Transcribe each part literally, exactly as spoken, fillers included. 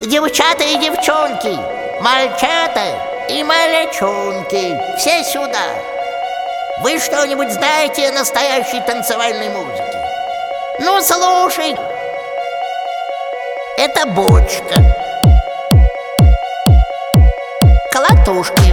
Девчата и девчонки, мальчата и малячонки, все сюда. Вы что-нибудь знаете о настоящей танцевальной музыке? Ну, слушай. Это бочка, колотушки,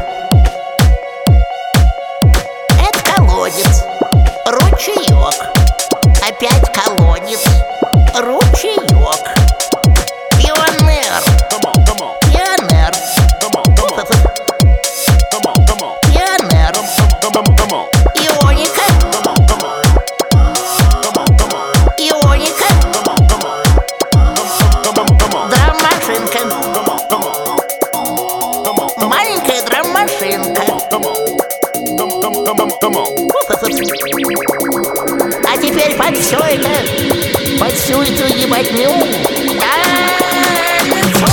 это колодец, ручеек, опять колодец, ручеек, пионер, пионер, пионер, ионика, ионика, драм-машинка, маленькая драм-машинка. А теперь под все это, под всю эту ебатню танцуй!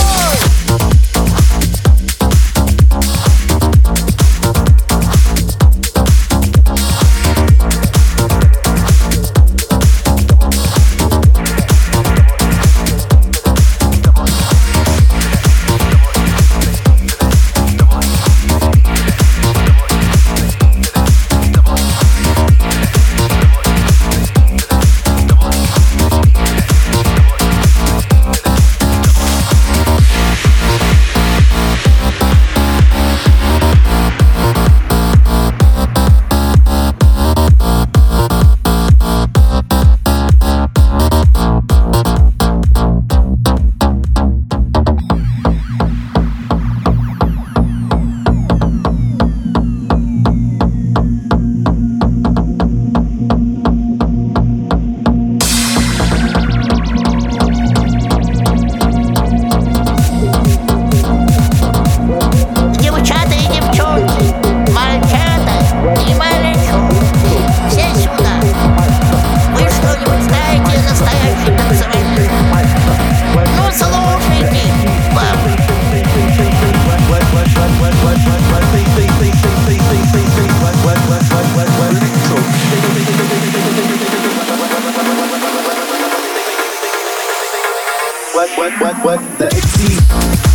What, what, what, what, the X D